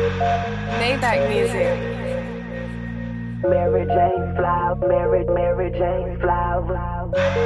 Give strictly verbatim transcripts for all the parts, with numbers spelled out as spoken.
Maybach music. Mary Jane Flower, Mary, Mary Jane Flower.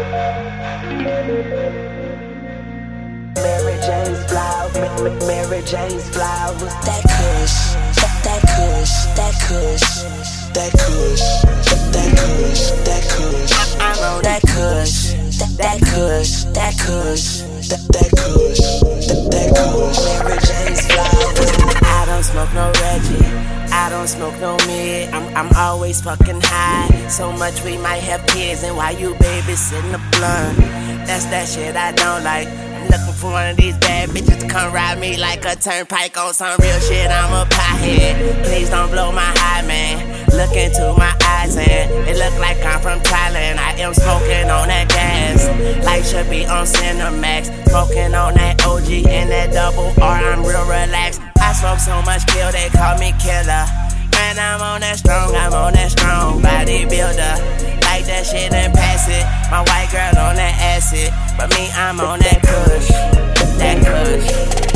Mary Jane's Flower, Mary, Mary Jane's Flower. That kush, that, that kush, that kush, that kush, that kush, that kush. I'm on that kush, that, that kush, that kush, that, that kush, that, that kush. Mary Jane's Flower. I don't smoke no Reggie, I don't smoke no mid. I'm, I'm always fucking high. So much we might have kids, and while you babysitting the blunt, that's that shit I don't like. I'm looking for one of these bad bitches to come ride me like a turnpike on some real shit. I'm a pothead. Please don't blow my high, man. Look into my eyes and it look like I'm from Thailand. I am smoking on that gas, like should be on Cinemax. Smoking on that O G and that double R. I'm real relaxed. I smoke so much kill, they call me killer. Man, I'm on that strong, I'm on that strong bodybuilder. Like that shit and pass it. My white girl on that acid, but me, I'm on that kush, that kush.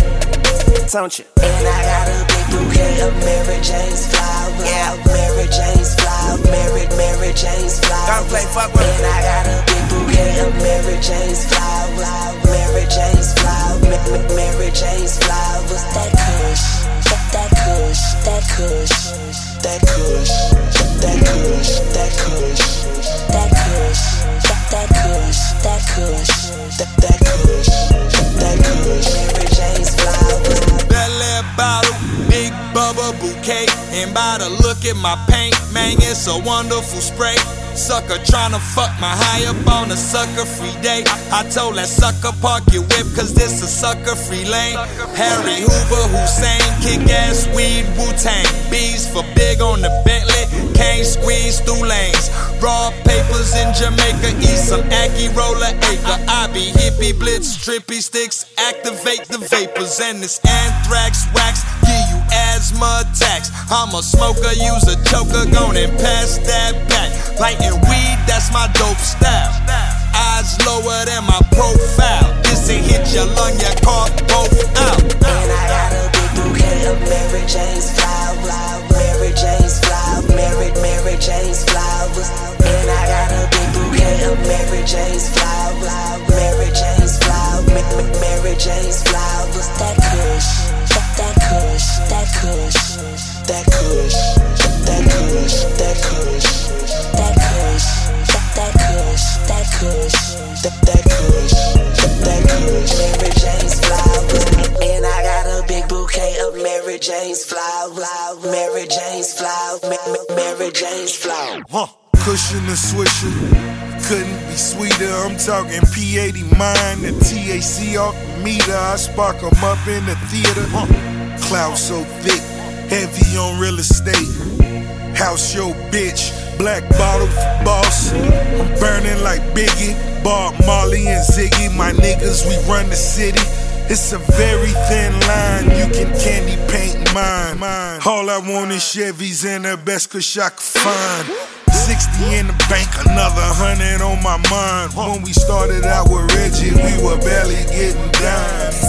Don't you? And I got a big bouquet of Mary Jane's flowers. Yeah, Mary Jane's flowers, Mary, Mary Jane's flowers. Don't play fuck with me. And I got a big bouquet of Mary Jane's flowers, Mary Jane's flowers, Mary, Mary Jane's flowers. That kush, that, that kush, that kush, that kush, that kush, that kush, that kush, that, that kush, that kush, that, that kush, that kush. Mary Jane's flowers. That lead bottle, big bubba bouquet. And by the look at my paint, man, it's a wonderful spray. Sucker tryna fuck my high up on a sucker free day. I told that sucker park your whip, cause this a sucker free lane. Harry Hoover, Hussein, kick ass weed, Wu-Tang. Bees for big on the Bentley, can't squeeze through lanes. Raw papers in Jamaica, eat some Aki roller acre. I be hippie blitz, trippy sticks, activate the vapors. And this anthrax wax, give you asthma attacks. I'm a smoker, use a choker, gon' and pass that back. Lighting weed, that's my dope style. Eyes lower than my profile. This ain't hit your lung, your car both out. And I got a big bouquet of Mary Jane's flowers, Mary Jane's flowers, Mary, Mary Jane's flowers. And I got a big bouquet of Mary Jane's flowers, Mary Jane's flowers, Mary, Mary Jane's flowers. That kush, that, that kush, that kush, that kush, that kush, that kush. That kush, that, that kush, that kush, that, that kush, that, that kush. Mary Jane's flowers. And I got a big bouquet of Mary Jane's flowers, Mary Jane's flowers, Mary Jane's flowers. Huh. Cushion and swisher, couldn't be sweeter. I'm talking P eighty mine, the T H C off the meter. I spark 'em up in the theater. Huh. Cloud so thick, heavy on real estate. House your bitch, black bottle for boss. I'm burning like Biggie, Bob Marley and Ziggy. My niggas, we run the city. It's a very thin line, you can candy paint mine. All I want is Chevys and the best kush I could find. Sixty in the bank, another hundred on my mind. When we started out with Reggie, we were barely getting dimes.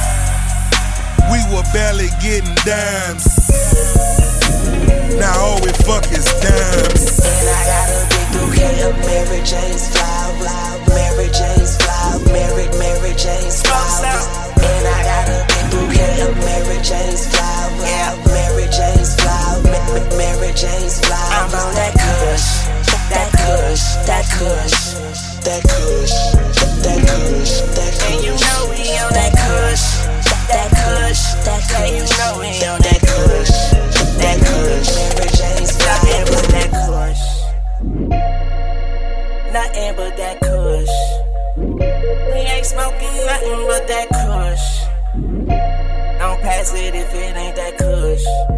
We were barely getting dimes. Now all we fuck is dimes. And I got a big bouquet of Mary Jane's flowers, Mary Jane's flowers, Mary, Mary Jane's flowers. And I got a big bouquet of Mary Jane's flowers, Mary Jane's flowers, Mary, Mary Jane's flowers. I'm on that kush, that kush, that kush, that kush, that kush, that kush. And you know we on that kush, that kush, that kush. And you know we on that kush. That kush, Mary Jane's nothing but that kush, nothing but that kush. We ain't smoking nothing but that kush. Don't pass it if it ain't that kush.